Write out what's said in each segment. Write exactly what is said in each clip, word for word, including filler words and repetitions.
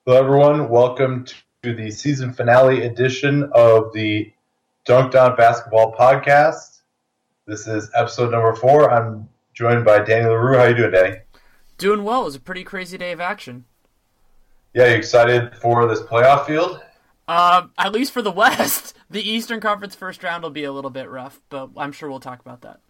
Hello, everyone. Welcome to the season finale edition of the Dunked On Basketball podcast. This is episode number four. I'm joined by Danny LaRue. How are you doing, Danny? Doing well. It was a pretty crazy day of action. Yeah, you excited for this playoff field? Uh, at least for the West. The Eastern Conference first round will be a little bit rough, but I'm sure we'll talk about that.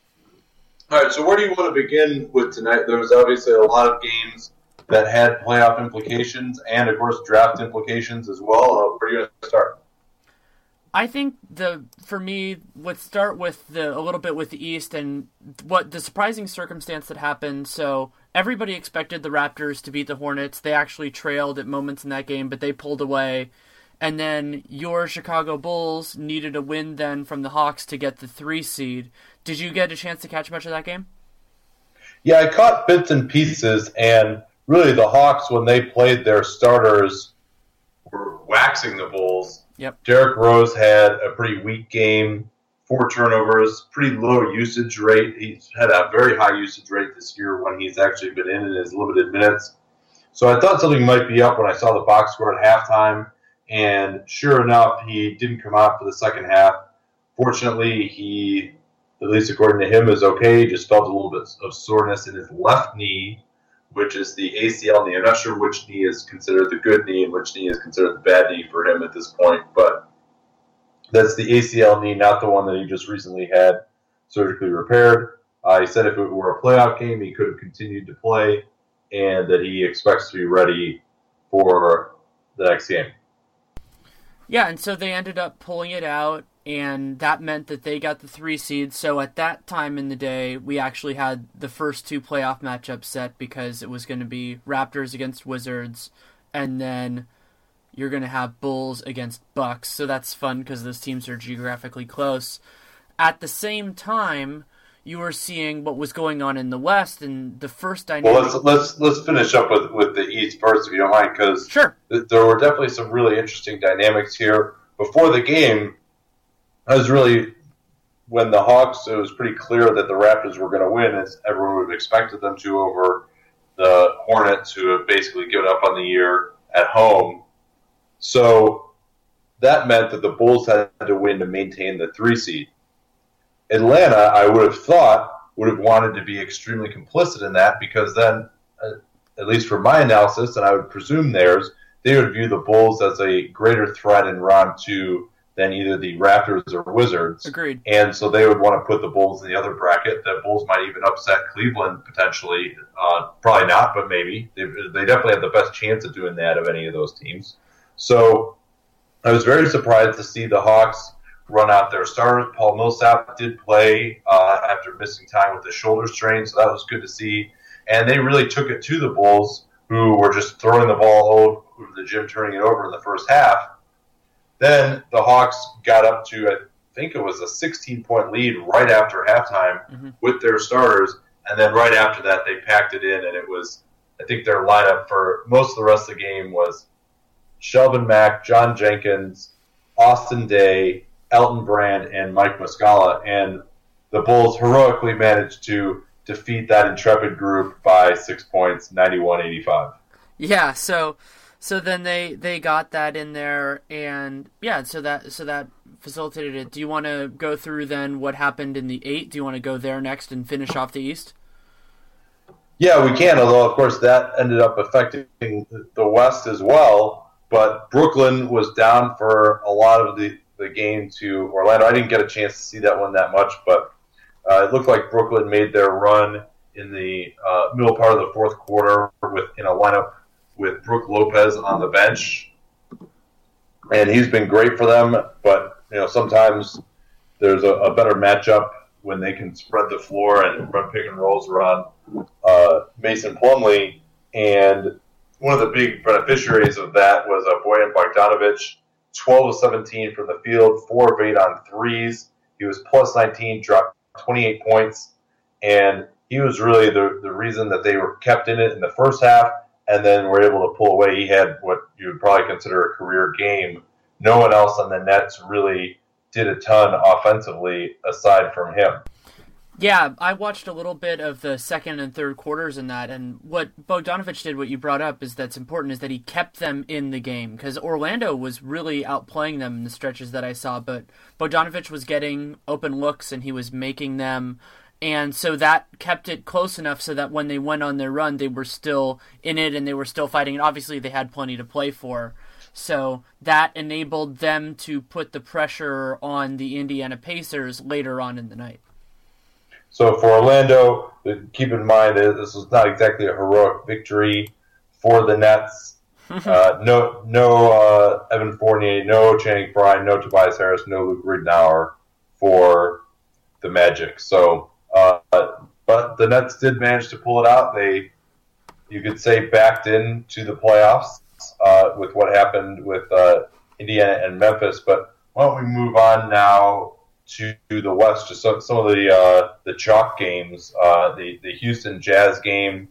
All right, so where do you want to begin with tonight? There was obviously a lot of games that had playoff implications and, of course, draft implications as well. Uh, where are you going to start? I think the for me, let's start with the a little bit with the East and what the surprising circumstance that happened. So everybody expected the Raptors to beat the Hornets. They actually trailed at moments in that game, but they pulled away. And then your Chicago Bulls needed a win then from the Hawks to get the three seed. Did you get a chance to catch much of that game? Yeah, I caught bits and pieces, and really the Hawks, when they played their starters, were waxing the Bulls. Yep. Derrick Rose had a pretty weak game, four turnovers, pretty low usage rate. He's had a very high usage rate this year when he's actually been in in his limited minutes. So I thought something might be up when I saw the box score at halftime, and sure enough, he didn't come out for the second half. Fortunately, he, at least according to him, is okay. He just felt a little bit of soreness in his left knee, which is the A C L knee. I'm not sure which knee is considered the good knee and which knee is considered the bad knee for him at this point, but that's the A C L knee, not the one that he just recently had surgically repaired. Uh, he said if it were a playoff game, he could have continued to play, and that he expects to be ready for the next game. Yeah, and so they ended up pulling it out, and that meant that they got the three seed. So at that time in the day, we actually had the first two playoff matchups set because it was going to be Raptors against Wizards, and then you're going to have Bulls against Bucks. So that's fun because those teams are geographically close. At the same time, you were seeing what was going on in the West, and the first dynamic. Well, let's let's let's finish up with, with the East first, if you don't mind, because sure. th- there were definitely some really interesting dynamics here. Before the game, I was really when the Hawks. It was pretty clear that the Raptors were going to win, as everyone would have expected them to, over the Hornets, who have basically given up on the year at home. So that meant that the Bulls had to win to maintain the three seed. Atlanta, I would have thought, would have wanted to be extremely complicit in that because then, uh, at least for my analysis, and I would presume theirs, they would view the Bulls as a greater threat in round two than either the Raptors or Wizards. Agreed. And so they would want to put the Bulls in the other bracket. The Bulls might even upset Cleveland potentially. Uh, probably not, but maybe. They, they definitely have the best chance of doing that of any of those teams. So I was very surprised to see the Hawks run out their starters. Paul Millsap did play uh, after missing time with the shoulder strain, so that was good to see. And they really took it to the Bulls, who were just throwing the ball over the gym, turning it over in the first half. Then the Hawks got up to, I think it was a sixteen-point lead right after halftime mm-hmm. with their starters, and then right after that they packed it in, and it was, I think their lineup for most of the rest of the game was Shelvin Mack, John Jenkins, Austin Day, Elton Brand, and Mike Muscala, and the Bulls heroically managed to defeat that intrepid group by six points, ninety-one eighty-five. Yeah, so so then they, they got that in there, and yeah, so that so that facilitated it. Do you want to go through then what happened in the eight? Do you want to go there next and finish off the East? Yeah, we can, although, of course, that ended up affecting the West as well, but Brooklyn was down for a lot of the the game to Orlando. I didn't get a chance to see that one that much, but uh, it looked like Brooklyn made their run in the uh, middle part of the fourth quarter with in a lineup with Brook Lopez on the bench, and he's been great for them. But you know, sometimes there's a, a better matchup when they can spread the floor and run pick and rolls around uh, Mason Plumlee. And one of the big beneficiaries of that was uh, Bojan Bogdanovic. twelve of seventeen from the field, four of eight on threes. He was plus nineteen, dropped twenty-eight points, and he was really the, the reason that they were kept in it in the first half and then were able to pull away. He had what you would probably consider a career game. No one else on the Nets really did a ton offensively aside from him. Yeah, I watched a little bit of the second and third quarters in that, and what Bogdanovich did, what you brought up, is that's important, is that he kept them in the game, because Orlando was really outplaying them in the stretches that I saw, but Bogdanovich was getting open looks, and he was making them, and so that kept it close enough so that when they went on their run, they were still in it, and they were still fighting, and obviously they had plenty to play for. So that enabled them to put the pressure on the Indiana Pacers later on in the night. So for Orlando, keep in mind that this was not exactly a heroic victory for the Nets. uh, no no uh, Evan Fournier, no Channing Frye, no Tobias Harris, no Luke Ridnour for the Magic. So, uh, but the Nets did manage to pull it out. They, you could say, backed into the playoffs uh, with what happened with uh, Indiana and Memphis. But why don't we move on now to the West, just some, some of the uh, the chalk games. Uh, the the Houston Jazz game.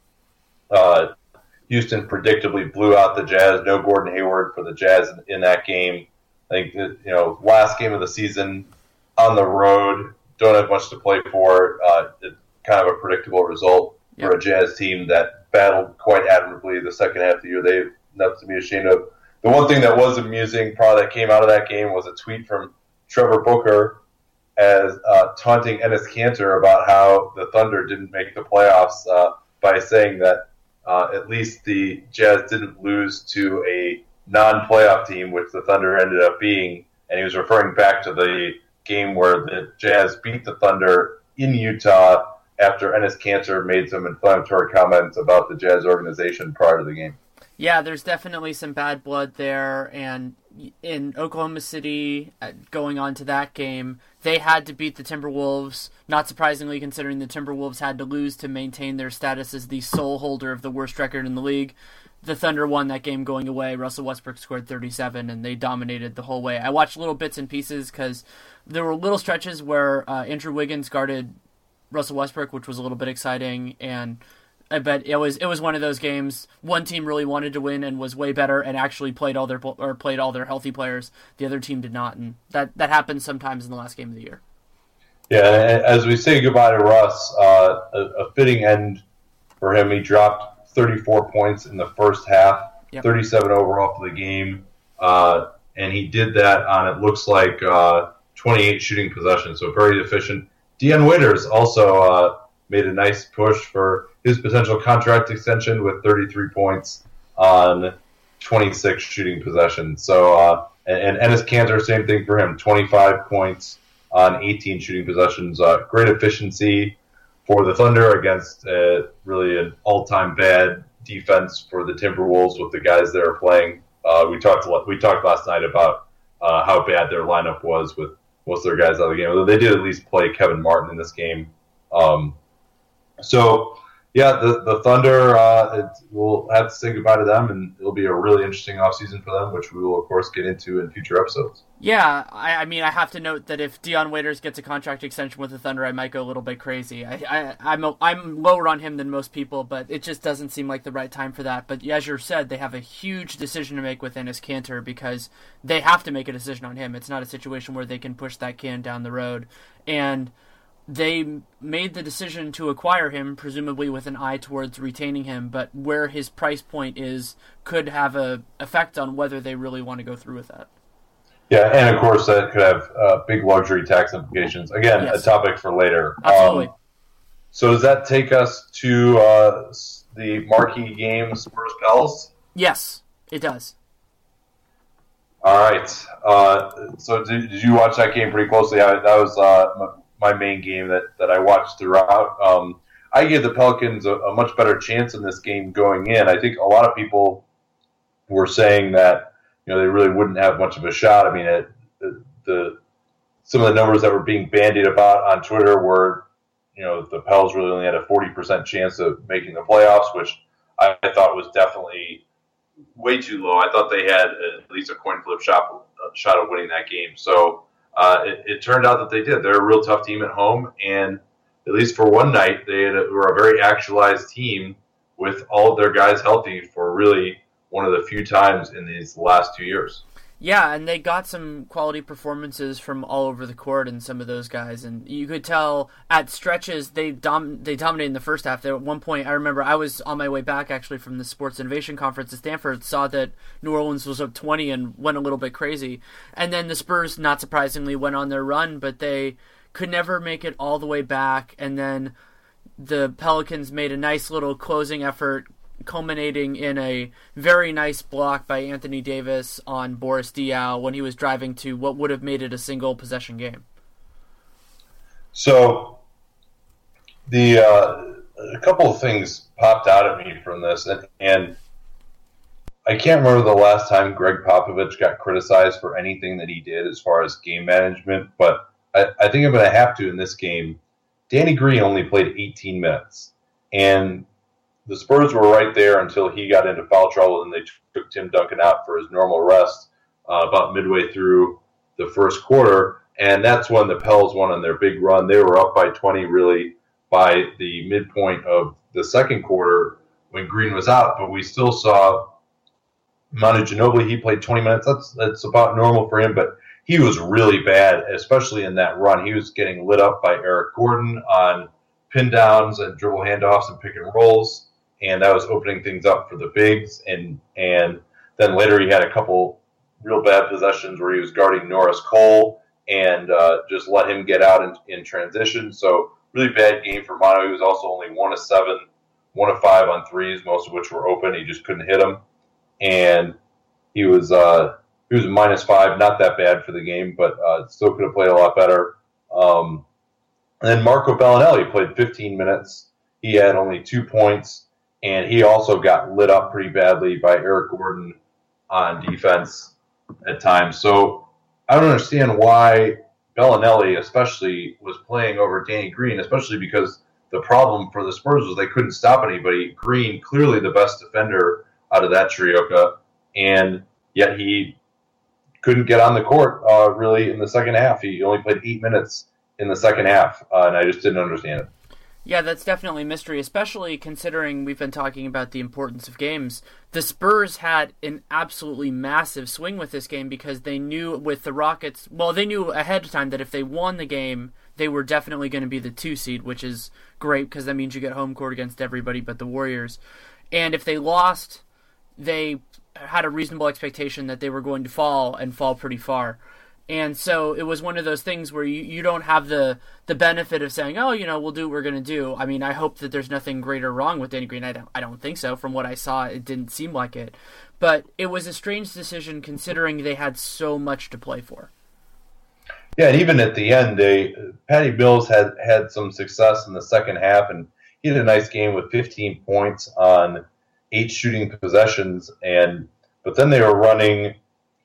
Uh, Houston predictably blew out the Jazz. No Gordon Hayward for the Jazz in, in that game. I think that, you know, last game of the season on the road. Don't have much to play for. Uh, it, kind of a predictable result yep. for a Jazz team that battled quite admirably the second half of the year. They've nothing to be ashamed of. The one thing that was amusing, probably that came out of that game, was a tweet from Trevor Booker as uh, taunting Enes Kanter about how the Thunder didn't make the playoffs uh, by saying that uh, at least the Jazz didn't lose to a non-playoff team, which the Thunder ended up being. And he was referring back to the game where the Jazz beat the Thunder in Utah after Enes Kanter made some inflammatory comments about the Jazz organization prior to the game. Yeah, there's definitely some bad blood there, and in Oklahoma City, going on to that game, they had to beat the Timberwolves, not surprisingly considering the Timberwolves had to lose to maintain their status as the sole holder of the worst record in the league. The Thunder won that game going away. Russell Westbrook scored thirty-seven, and they dominated the whole way. I watched little bits and pieces because there were little stretches where uh, Andrew Wiggins guarded Russell Westbrook, which was a little bit exciting, and I bet it was it was one of those games. One team really wanted to win and was way better and actually played all their or played all their healthy players. The other team did not, and that that happens sometimes in the last game of the year. Yeah, as we say goodbye to Russ, uh, a, a fitting end for him. He dropped thirty-four points in the first half, yep. thirty-seven overall for the game, uh, and he did that on, it looks like, uh, twenty-eight shooting possessions, so very efficient. Dion Waiters also uh, made a nice push for his potential contract extension with thirty-three points on twenty-six shooting possessions. So, uh, and, and Enes Kanter, same thing for him, twenty-five points on eighteen shooting possessions. Uh, great efficiency for the Thunder against uh, really an all-time bad defense for the Timberwolves with the guys that are playing. Uh, we talked we talked last night about uh, how bad their lineup was with most of their guys out of the game. Although they did at least play Kevin Martin in this game. Um, so, yeah, the the Thunder, uh, it, we'll have to say goodbye to them, and it'll be a really interesting offseason for them, which we will, of course, get into in future episodes. Yeah, I, I mean, I have to note that if Dion Waiters gets a contract extension with the Thunder, I might go a little bit crazy. I, I, I'm a, I'm lower on him than most people, but it just doesn't seem like the right time for that. But as you said, they have a huge decision to make with Enes Kanter because they have to make a decision on him. It's not a situation where they can push that can down the road. And they made the decision to acquire him, presumably with an eye towards retaining him, but where his price point is could have a effect on whether they really want to go through with that. Yeah, and of course that could have uh, big luxury tax implications. Again, yes. a topic for later. Absolutely. Um, so does that take us to uh, the marquee game, Spurs Pels? Yes, it does. All right. Uh, so did, did you watch that game pretty closely? I, that was uh, my main game that, that I watched throughout. Um, I gave the Pelicans a, a much better chance in this game going in. I think a lot of people were saying that, you know, they really wouldn't have much of a shot. I mean, it, the, the some of the numbers that were being bandied about on Twitter were, you know, the Pels really only had a forty percent chance of making the playoffs, which I, I thought was definitely way too low. I thought they had at least a coin flip shot, a shot of winning that game. So uh, it, it turned out that they did. They're a real tough team at home, and at least for one night, they had a, were a very actualized team with all of their guys healthy for really one of the few times in these last two years. Yeah, and they got some quality performances from all over the court in some of those guys, and you could tell at stretches they dom- they dominated in the first half. There at one point, I remember I was on my way back actually from the Sports Innovation Conference at Stanford, saw that New Orleans was up twenty and went a little bit crazy, and then the Spurs, not surprisingly, went on their run, but they could never make it all the way back, and then the Pelicans made a nice little closing effort, culminating in a very nice block by Anthony Davis on Boris Diaw when he was driving to what would have made it a single possession game. So the uh, a couple of things popped out at me from this, and, and I can't remember the last time Greg Popovich got criticized for anything that he did as far as game management, but I, I think I'm going to have to in this game. Danny Green only played eighteen minutes, and the Spurs were right there until he got into foul trouble, and they took Tim Duncan out for his normal rest uh, about midway through the first quarter, and that's when the Pels went on their big run. They were up by twenty, really, by the midpoint of the second quarter when Green was out, but we still saw Manu Ginobili. He played twenty minutes. That's, that's about normal for him, but he was really bad, especially in that run. He was getting lit up by Eric Gordon on pin downs and dribble handoffs and pick and rolls. And that was opening things up for the bigs. And and then later he had a couple real bad possessions where he was guarding Norris Cole and uh, just let him get out in, in transition. So really bad game for Manu. He was also only one of seven, one of five on threes, most of which were open. He just couldn't hit them. And he was uh, he was a minus five, not that bad for the game, but uh, still could have played a lot better. Um, and then Marco Bellinelli played fifteen minutes. He had only two points. And he also got lit up pretty badly by Eric Gordon on defense at times. So I don't understand why Bellinelli especially was playing over Danny Green, especially because the problem for the Spurs was they couldn't stop anybody. Green, clearly the best defender out of that trioca, and yet he couldn't get on the court uh, really in the second half. He only played eight minutes in the second half, uh, and I just didn't understand it. Yeah, that's definitely a mystery, especially considering we've been talking about the importance of games. The Spurs had an absolutely massive swing with this game because they knew with the Rockets, well, they knew ahead of time that if they won the game, they were definitely going to be the two seed, which is great because that means you get home court against everybody but the Warriors. And if they lost, they had a reasonable expectation that they were going to fall and fall pretty far. And so it was one of those things where you, you don't have the, the benefit of saying, oh, you know, we'll do what we're going to do. I mean, I hope that there's nothing great or wrong with Danny Green. I don't, I don't think so. From what I saw, it didn't seem like it. But it was a strange decision considering they had so much to play for. Yeah, and even at the end, they Patty Mills had, had some success in the second half, and he had a nice game with fifteen points on eight shooting possessions. And but then they were running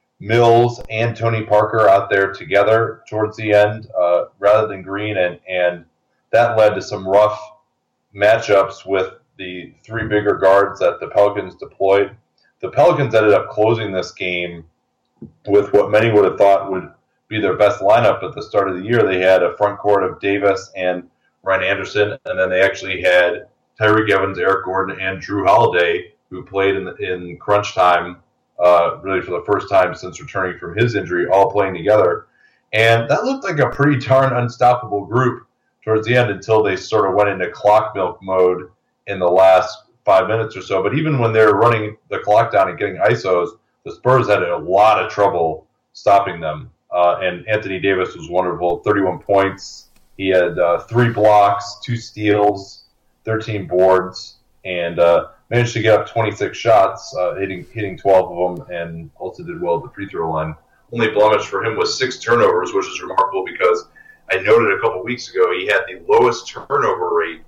Mills and Tony Parker out there together towards the end uh, rather than Green, and, and that led to some rough matchups with the three bigger guards that the Pelicans deployed. The Pelicans ended up closing this game with what many would have thought would be their best lineup at the start of the year. They had a front court of Davis and Ryan Anderson, and then they actually had Tyreek Evans, Eric Gordon, and Drew Holiday, who played in, in crunch time Uh, really for the first time since returning from his injury, all playing together. And that looked like a pretty darn unstoppable group towards the end until they sort of went into clock milk mode in the last five minutes or so. But even when they were running the clock down and getting I S Os, the Spurs had a lot of trouble stopping them. Uh, and Anthony Davis was wonderful, thirty-one points. He had uh, three blocks, two steals, thirteen boards, and uh, managed to get up twenty-six shots, uh, hitting hitting twelve of them, and also did well at the free throw line. Only blemish for him was six turnovers, which is remarkable because I noted a couple weeks ago he had the lowest turnover rate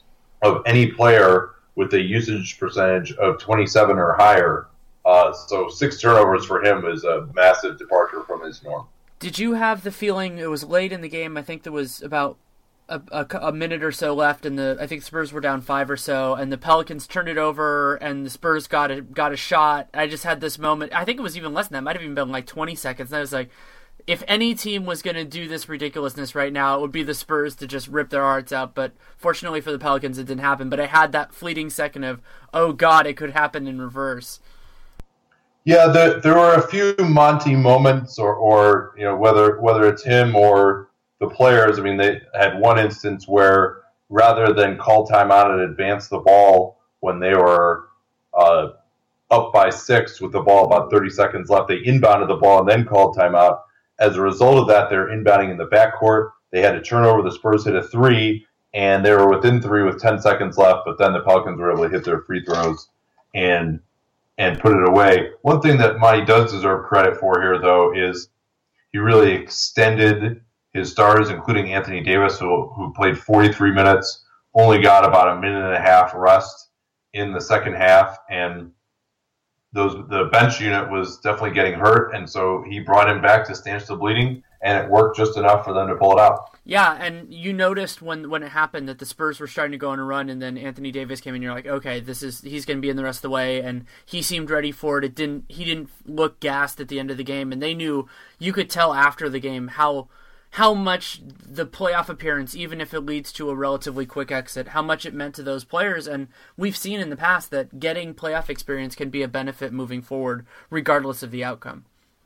of any player with a usage percentage of twenty-seven or higher. Uh, so six turnovers for him is a massive departure from his norm. Did you have the feeling it was late in the game? I think there was about A, a, a minute or so left, and the I think Spurs were down five or so, and the Pelicans turned it over, and the Spurs got a got a shot. I just had this moment. I think it was even less than that. It might have even been like twenty seconds. And I was like, if any team was going to do this ridiculousness right now, it would be the Spurs to just rip their hearts out. But fortunately for the Pelicans, it didn't happen. But I had that fleeting second of, oh God, it could happen in reverse. Yeah, there, there were a few Monty moments, or, or you know, whether whether it's him or the players. I mean, they had one instance where rather than call timeout and advance the ball when they were uh, up by six with the ball about thirty seconds left, they inbounded the ball and then called timeout. As a result of that, they're inbounding in the backcourt. They had a turnover. The Spurs hit a three, and they were within three with ten seconds left, but then the Pelicans were able to hit their free throws and and put it away. One thing that Monty does deserve credit for here, though, is he really extended his starters, including Anthony Davis, who, who played forty-three minutes, only got about a minute and a half rest in the second half, and those the bench unit was definitely getting hurt, and so he brought him back to stanch the bleeding, and it worked just enough for them to pull it out. Yeah, and you noticed when, when it happened that the Spurs were starting to go on a run, and then Anthony Davis came in, and you're like, okay, this is he's going to be in the rest of the way, and he seemed ready for it. It didn't he didn't look gassed at the end of the game, and they knew, you could tell after the game how how much the playoff appearance, even if it leads to a relatively quick exit, how much it meant to those players. And we've seen in the past that getting playoff experience can be a benefit moving forward, regardless of the outcome.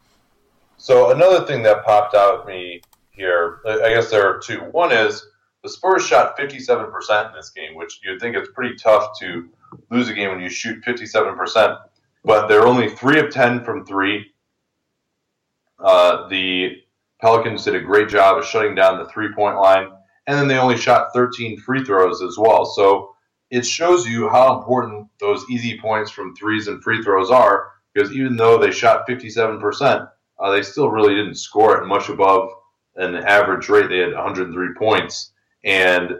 So another thing that popped out at me here, I guess there are two. One is the Spurs shot fifty-seven percent in this game, which you'd think it's pretty tough to lose a game when you shoot fifty-seven percent, but they're only three of ten from three. Uh, the Pelicans did a great job of shutting down the three-point line, and then they only shot thirteen free throws as well. So it shows you how important those easy points from threes and free throws are, because even though they shot fifty-seven percent, uh, they still really didn't score at much above an average rate. They had one hundred three points, and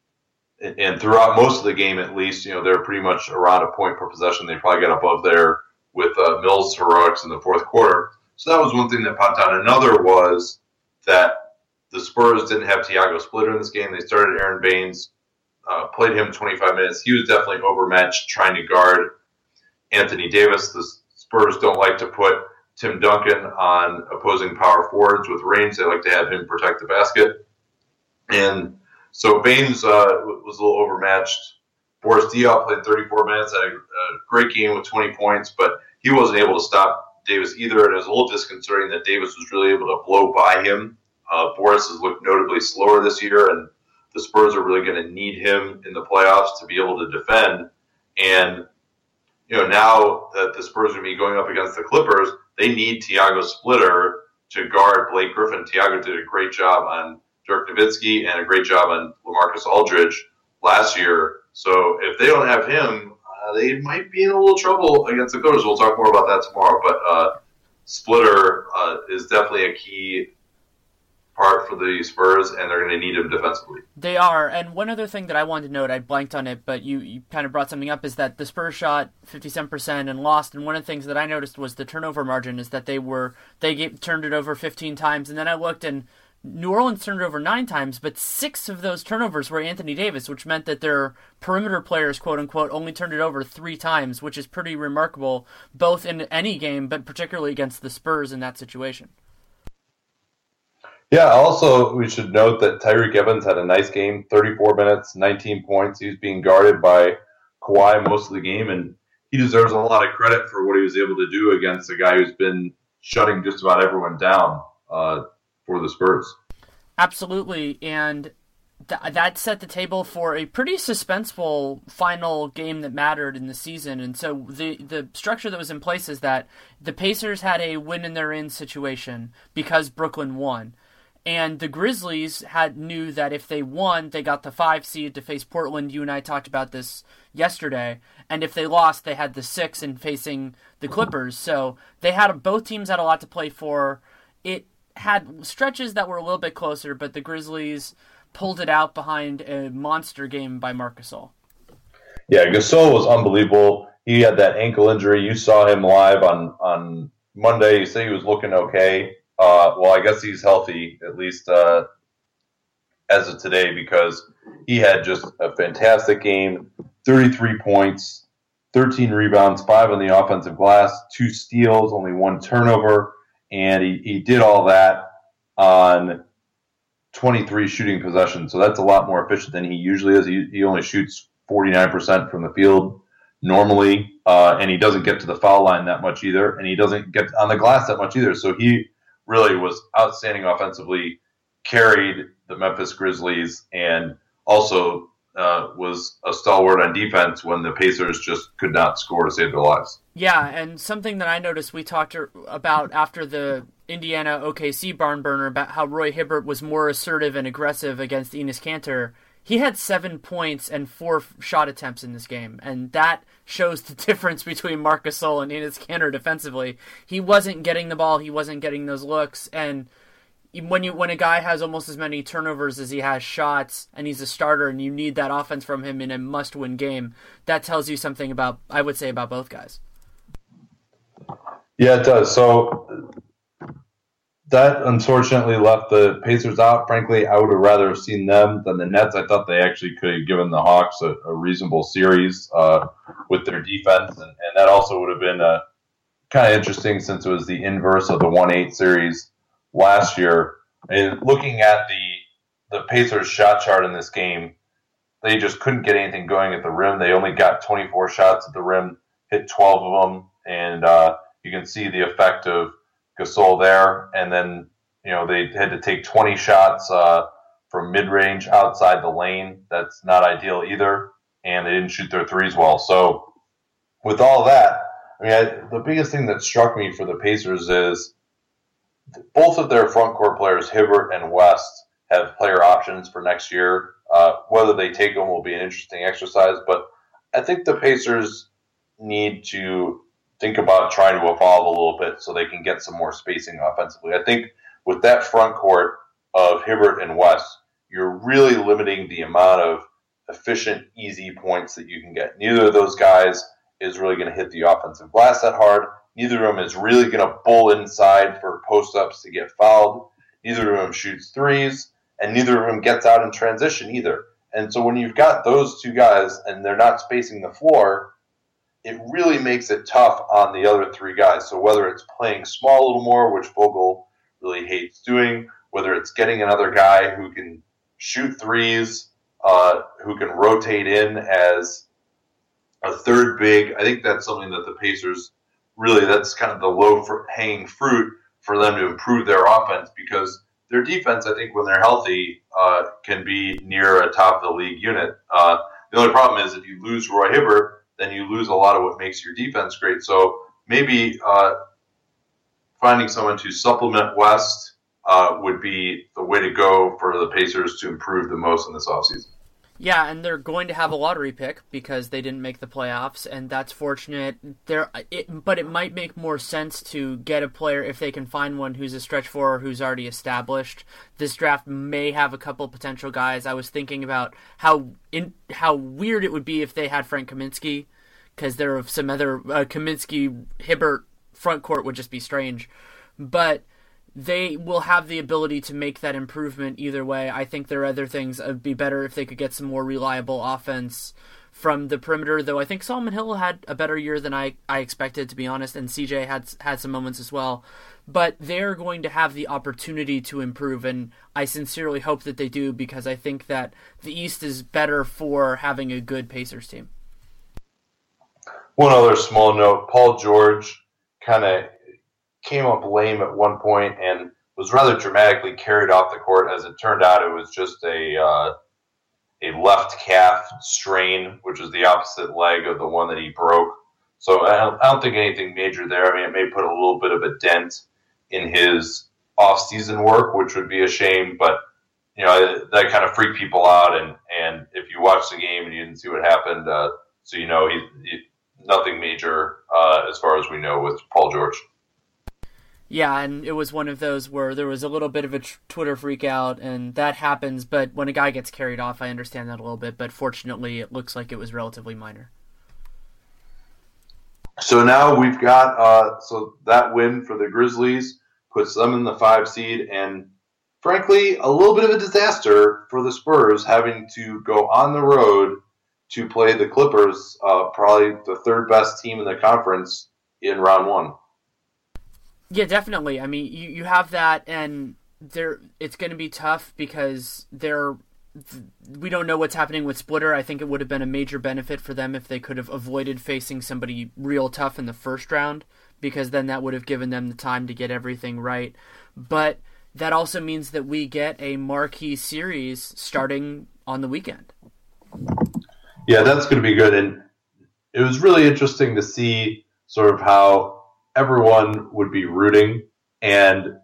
and throughout most of the game, at least, you know, they're pretty much around a point per possession. They probably got above there with uh, Mills' heroics in the fourth quarter. So that was one thing that popped out. Another was that the Spurs didn't have Tiago Splitter in this game. They started Aaron Baines, uh, played him twenty-five minutes. He was definitely overmatched trying to guard Anthony Davis. The Spurs don't like to put Tim Duncan on opposing power forwards with range. They like to have him protect the basket. And so Baines uh, was a little overmatched. Boris Diaw played thirty-four minutes, had a, a great game with twenty points, but he wasn't able to stop Davis either, and it was a little disconcerting that Davis was really able to blow by him. Uh, Boris has looked notably slower this year, and the Spurs are really going to need him in the playoffs to be able to defend. And, you know, now that the Spurs are going to be going up against the Clippers, they need Tiago Splitter to guard Blake Griffin. Tiago did a great job on Dirk Nowitzki and a great job on LaMarcus Aldridge last year. So if they don't have him, Uh, they might be in a little trouble against the Clippers. We'll talk more about that tomorrow. But uh, Splitter uh, is definitely a key part for the Spurs, and they're going to need him defensively. They are. And one other thing that I wanted to note, I blanked on it, but you, you kind of brought something up, is that the Spurs shot fifty-seven percent and lost. And one of the things that I noticed was the turnover margin, is that they were they gave, turned it over fifteen times. And then I looked, and New Orleans turned it over nine times, but six of those turnovers were Anthony Davis, which meant that their perimeter players, quote-unquote, only turned it over three times, which is pretty remarkable, both in any game, but particularly against the Spurs in that situation. Yeah, also, we should note that Tyreke Evans had a nice game, thirty-four minutes, nineteen points. He was being guarded by Kawhi most of the game, and he deserves a lot of credit for what he was able to do against a guy who's been shutting just about everyone down uh, for the Spurs. Absolutely, and th- that set the table for a pretty suspenseful final game that mattered in the season. And so the the structure that was in place is that the Pacers had a win and they're in situation because Brooklyn won. And the Grizzlies had knew that if they won, they got the five seed to face Portland. You and I talked about this yesterday. And if they lost, they had the six in facing the Clippers. So they had both teams had a lot to play for. It had stretches that were a little bit closer, but the Grizzlies pulled it out behind a monster game by Marc Gasol. Yeah, Gasol was unbelievable. He had that ankle injury. You saw him live on, on Monday. You say he was looking okay. Uh, well, I guess he's healthy, at least uh, as of today, because he had just a fantastic game, thirty-three points, thirteen rebounds, five on the offensive glass, two steals, only one turnover, and he, he did all that on twenty-three shooting possessions. So that's a lot more efficient than he usually is. He, he only shoots forty-nine percent from the field normally. uh, and he doesn't get to the foul line that much either, and he doesn't get on the glass that much either. So he really was outstanding offensively, carried the Memphis Grizzlies, and also uh, was a stalwart on defense when the Pacers just could not score to save their lives. Yeah, and something that I noticed we talked about after the Indiana O K C barn burner about how Roy Hibbert was more assertive and aggressive against Enes Kanter. He had seven points and four shot attempts in this game, and that shows the difference between Marc Gasol and Enes Kanter defensively. He wasn't getting the ball, he wasn't getting those looks, and when you when a guy has almost as many turnovers as he has shots, and he's a starter, and you need that offense from him in a must-win game, that tells you something about, I would say, about both guys. Yeah, it does. So that unfortunately left the Pacers out. Frankly, I would have rather have seen them than the Nets. I thought they actually could have given the Hawks a, a reasonable series uh, with their defense, and, and that also would have been uh, kind of interesting since it was the inverse of the one eight series last year. And looking at the the Pacers shot chart in this game, they just couldn't get anything going at the rim. They only got twenty-four shots at the rim, hit twelve of them, and uh, you can see the effect of Gasol there. And then, you know, they had to take twenty shots uh, from mid-range outside the lane. That's not ideal either. And they didn't shoot their threes well. So with all that, I mean, I, the biggest thing that struck me for the Pacers is both of their front court players, Hibbert and West, have player options for next year. Uh, whether they take them will be an interesting exercise, but I think the Pacers need to think about trying to evolve a little bit so they can get some more spacing offensively. I think with that front court of Hibbert and West, you're really limiting the amount of efficient, easy points that you can get. Neither of those guys is really going to hit the offensive glass that hard. Neither of them is really going to bull inside for post-ups to get fouled. Neither of them shoots threes, and neither of them gets out in transition either. And so when you've got those two guys and they're not spacing the floor, it really makes it tough on the other three guys. So whether it's playing small a little more, which Vogel really hates doing, whether it's getting another guy who can shoot threes, uh, who can rotate in as a third big, I think that's something that the Pacers really, that's kind of the low-hanging fruit for them to improve their offense, because their defense, I think, when they're healthy, uh, can be near a top-of-the-league unit. Uh, the only problem is if you lose Roy Hibbert, then you lose a lot of what makes your defense great. So maybe uh, finding someone to supplement West uh, would be the way to go for the Pacers to improve the most in this offseason. Yeah, and they're going to have a lottery pick because they didn't make the playoffs, and that's fortunate. There, it, but it might make more sense to get a player if they can find one who's a stretch four who's already established. This draft may have a couple potential guys. I was thinking about how in, how weird it would be if they had Frank Kaminsky, because there are some other uh, Kaminsky Hibbert front court would just be strange, but they will have the ability to make that improvement either way. I think there are other things. It would be better if they could get some more reliable offense from the perimeter, though I think Solomon Hill had a better year than I, I expected, to be honest, and C J had had some moments as well. But they're going to have the opportunity to improve, and I sincerely hope that they do, because I think that the East is better for having a good Pacers team. One other small note, Paul George kind of came up lame at one point and was rather dramatically carried off the court. As it turned out, it was just a uh, a left calf strain, which is the opposite leg of the one that he broke. So I don't, I don't think anything major there. I mean, it may put a little bit of a dent in his off-season work, which would be a shame. But you know, that kind of freaked people out. And, and if you watched the game and you didn't see what happened, uh, so you know, he, he nothing major uh, as far as we know with Paul George. Yeah, and it was one of those where there was a little bit of a tr- Twitter freak out, and that happens, but when a guy gets carried off, I understand that a little bit, but fortunately it looks like it was relatively minor. So now we've got, uh, so that win for the Grizzlies puts them in the five seed, and frankly, a little bit of a disaster for the Spurs having to go on the road to play the Clippers, uh, probably the third best team in the conference, in round one. Yeah, definitely. I mean, you, you have that, and there it's going to be tough because they're we don't know what's happening with Splitter. I think it would have been a major benefit for them if they could have avoided facing somebody real tough in the first round, because then that would have given them the time to get everything right. But that also means that we get a marquee series starting on the weekend. Yeah, that's going to be good. And it was really interesting to see sort of how everyone would be rooting. And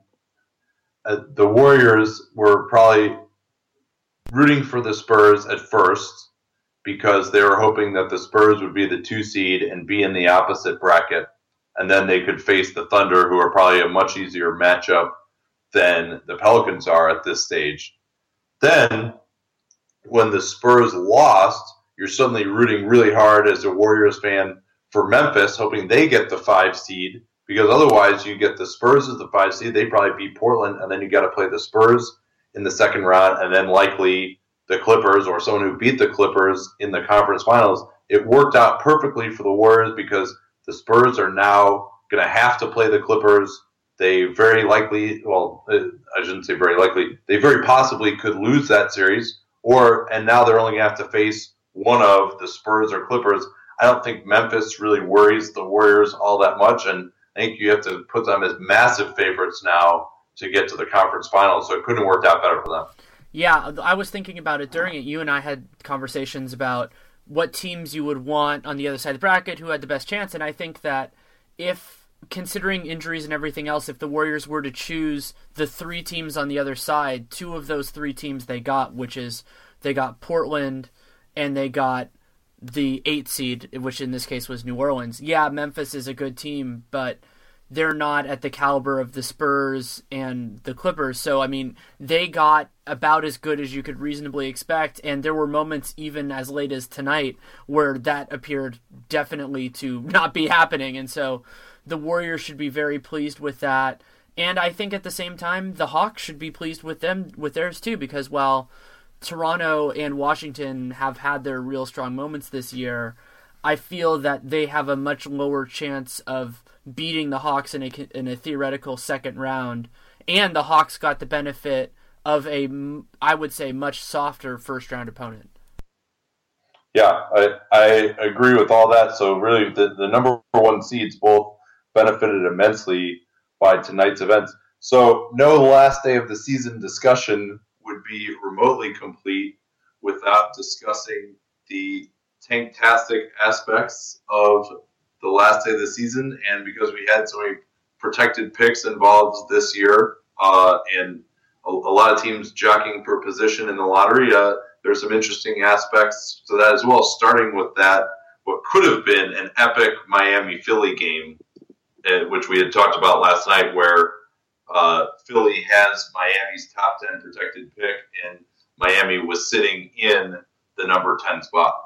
uh, the Warriors were probably rooting for the Spurs at first because they were hoping that the Spurs would be the two seed and be in the opposite bracket. And then they could face the Thunder, who are probably a much easier matchup than the Pelicans are at this stage. Then, when the Spurs lost, you're suddenly rooting really hard as a Warriors fan for Memphis, hoping they get the five seed, because otherwise you get the Spurs as the five seed, they probably beat Portland, and then you got to play the Spurs in the second round, and then likely the Clippers or someone who beat the Clippers in the conference finals. It worked out perfectly for the Warriors because the Spurs are now going to have to play the Clippers. They very likely, well, I shouldn't say very likely, they very possibly could lose that series, or and now they're only going to have to face one of the Spurs or Clippers. I don't think Memphis really worries the Warriors all that much, and I think you have to put them as massive favorites now to get to the conference finals, so it couldn't have worked out better for them. Yeah, I was thinking about it during it. You and I had conversations about what teams you would want on the other side of the bracket, who had the best chance, and I think that if, considering injuries and everything else, if the Warriors were to choose the three teams on the other side, two of those three teams they got, which is they got Portland and they got the eight seed, which in this case was New Orleans. Yeah, Memphis is a good team, but they're not at the caliber of the Spurs and the Clippers. So, I mean, they got about as good as you could reasonably expect, and there were moments even as late as tonight where that appeared definitely to not be happening. And so the Warriors should be very pleased with that. And I think at the same time, the Hawks should be pleased with them, with theirs too, because while Toronto and Washington have had their real strong moments this year, I feel that they have a much lower chance of beating the Hawks in a, in a theoretical second round. And the Hawks got the benefit of a, I would say, much softer first round opponent. Yeah, I, I agree with all that. So really the, the number one seeds both benefited immensely by tonight's events. So no last day of the season discussion would be remotely complete without discussing the tanktastic aspects of the last day of the season. And because we had so many protected picks involved this year, uh, and a, a lot of teams jockeying for position in the lottery, uh, there's some interesting aspects to that as well, starting with that, what could have been an epic Miami-Philly game, uh, which we had talked about last night, where uh, Philly has Miami's top ten protected pick, and Miami was sitting in the number ten spot.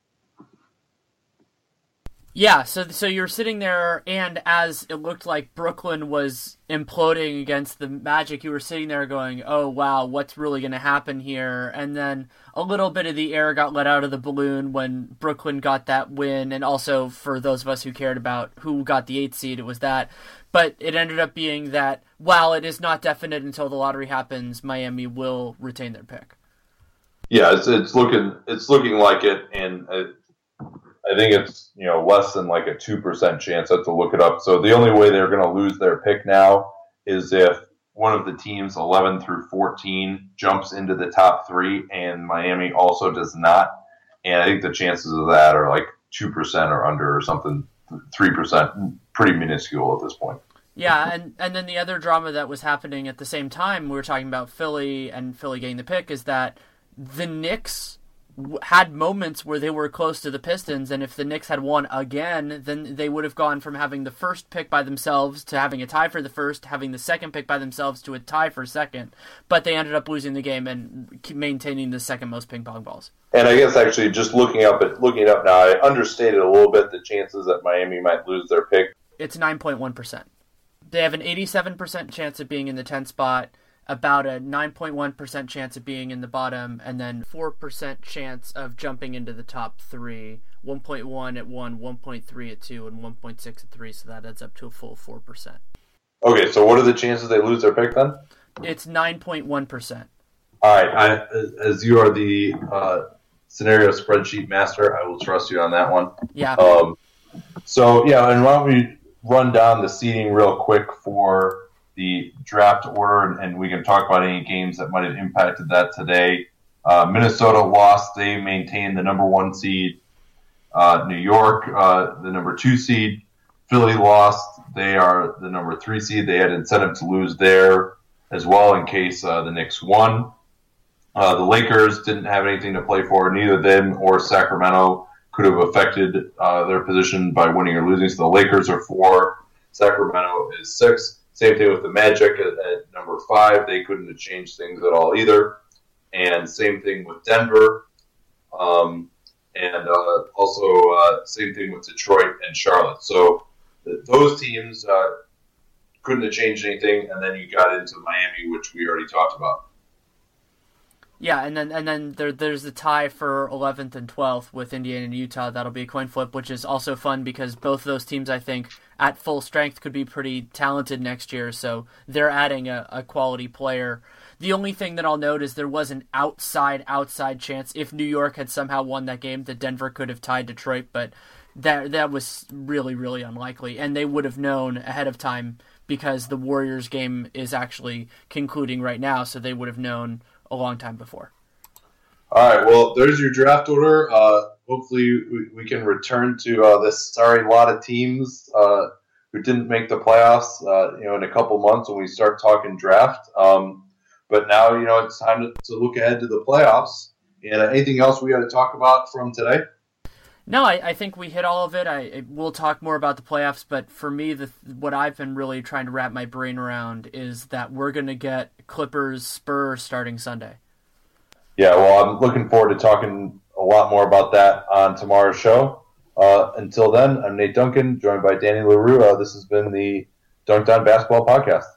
Yeah, so so you're sitting there, and as it looked like Brooklyn was imploding against the Magic, you were sitting there going, oh, wow, what's really going to happen here? And then a little bit of the air got let out of the balloon when Brooklyn got that win, and also for those of us who cared about who got the eighth seed, it was that. But it ended up being that, while it is not definite until the lottery happens, Miami will retain their pick. Yeah, it's, it's looking it's looking like it, and uh, I think it's, you know, less than like a two percent chance. I have to look it up. So the only way they're going to lose their pick now is if one of the teams, eleven through fourteen, jumps into the top three, and Miami also does not. And I think the chances of that are like two percent or under or something, three percent, pretty minuscule at this point. Yeah, and, and then the other drama that was happening at the same time, we were talking about Philly and Philly getting the pick, is that the Knicks had moments where they were close to the Pistons, and if the Knicks had won again, then they would have gone from having the first pick by themselves to having a tie for the first, having the second pick by themselves to a tie for second. But they ended up losing the game and maintaining the second most ping pong balls. And I guess actually just looking up at looking it up now, I understated a little bit the chances that Miami might lose their pick. It's nine point one percent. They have an eighty-seven percent chance of being in the tenth spot, about a nine point one percent chance of being in the bottom, and then four percent chance of jumping into the top three. one point one at one, one point three at two, and one point six at three, so that adds up to a full four percent. Okay, so what are the chances they lose their pick then? It's nine point one percent. All right. I, as you are the uh, scenario spreadsheet master, I will trust you on that one. Yeah. Um, so, yeah, and why don't we run down the seeding real quick for the draft order, and, and we can talk about any games that might have impacted that today. Uh, Minnesota lost. They maintained the number one seed. Uh, New York, uh, the number two seed. Philly lost. They are the number three seed. They had incentive to lose there as well in case uh, the Knicks won. Uh, the Lakers didn't have anything to play for. Neither them or Sacramento could have affected uh, their position by winning or losing. So the Lakers are four. Sacramento is six. Same thing with the Magic at, at number five. They couldn't have changed things at all either. And same thing with Denver. Um, and uh, also uh, same thing with Detroit and Charlotte. So th- those teams uh, couldn't have changed anything. And then you got into Miami, which we already talked about. Yeah, and then and then there there's a tie for eleventh and twelfth with Indiana and Utah. That'll be a coin flip, which is also fun because both of those teams, I think, at full strength could be pretty talented next year. So they're adding a, a quality player. The only thing that I'll note is there was an outside, outside chance if New York had somehow won that game that Denver could have tied Detroit, but that that was really, really unlikely. And they would have known ahead of time because the Warriors game is actually concluding right now, so they would have known a long time before. All right, well, there's your draft order. Uh, hopefully we, we can return to uh, this sorry lot of teams uh, who didn't make the playoffs uh, you know, in a couple months when we start talking draft. Um, but now, you know, it's time to, to look ahead to the playoffs. And uh, anything else we got to talk about from today? No, I, I think we hit all of it. I, I we'll talk more about the playoffs, but for me, the what I've been really trying to wrap my brain around is that we're going to get Clippers Spurs starting Sunday. Yeah, well, I'm looking forward to talking a lot more about that on tomorrow's show. Uh, until then, I'm Nate Duncan, joined by Danny LaRue. Uh, this has been the Dunked On Basketball Podcast.